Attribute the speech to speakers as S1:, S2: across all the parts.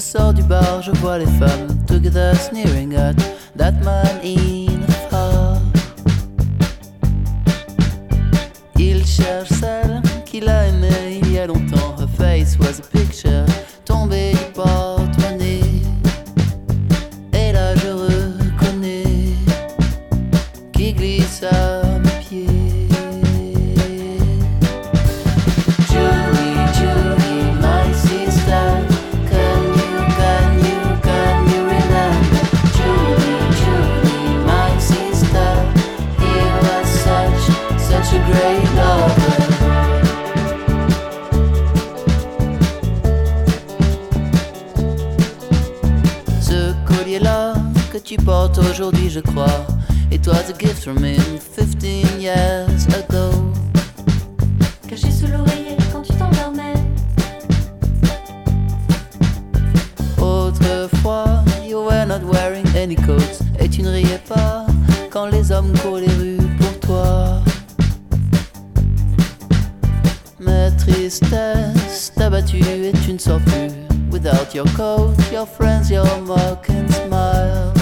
S1: sors du bar, je vois les femmes together sneering at that man in a far. Il cherche celle qu'il a aimée il y a longtemps. Her face was a picture tombée du porte-monnaie. Et là je reconnais qui glisse à mes pieds. Julie, Julie, my sister, can you remember? Julie, Julie, my sister, he was such a great lover. Ce collier-là que tu portes aujourd'hui, je crois, it was a gift from him 15 years ago.
S2: Caché sous l'oreiller quand tu t'endormais.
S1: Autrefois, you were not wearing any coats, et tu ne riais pas quand les hommes courent les rues pour toi. Mais tristesse t'a battu et tu ne sors plus. Without your coat, your friends, your mock and smile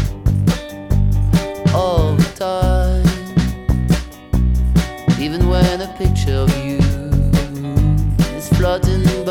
S1: all the time. Even when a picture of you is floating